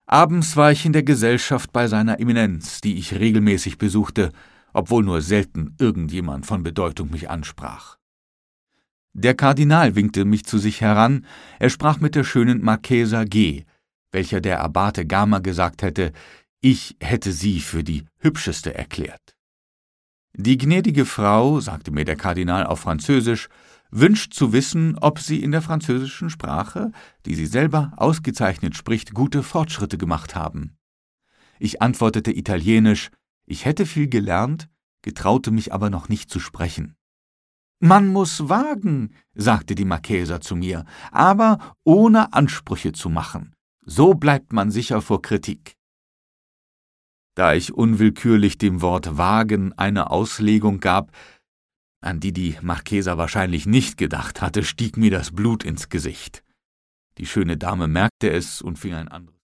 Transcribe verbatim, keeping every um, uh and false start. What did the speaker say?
Abends war ich in der Gesellschaft bei seiner Eminenz, die ich regelmäßig besuchte, obwohl nur selten irgendjemand von Bedeutung mich ansprach. Der Kardinal winkte mich zu sich heran, er sprach mit der schönen Marchesa G., welcher der Abbate Gama gesagt hätte, ich hätte sie für die hübscheste erklärt. »Die gnädige Frau«, sagte mir der Kardinal auf Französisch, »wünscht zu wissen, ob Sie in der französischen Sprache, die sie selber ausgezeichnet spricht, gute Fortschritte gemacht haben.« Ich antwortete italienisch, ich hätte viel gelernt, getraute mich aber noch nicht zu sprechen. »Man muss wagen«, sagte die Marchesa zu mir, »aber ohne Ansprüche zu machen. So bleibt man sicher vor Kritik.« Da ich unwillkürlich dem Wort »wagen« eine Auslegung gab, an die die Marchesa wahrscheinlich nicht gedacht hatte, stieg mir das Blut ins Gesicht. Die schöne Dame merkte es und fing ein anderes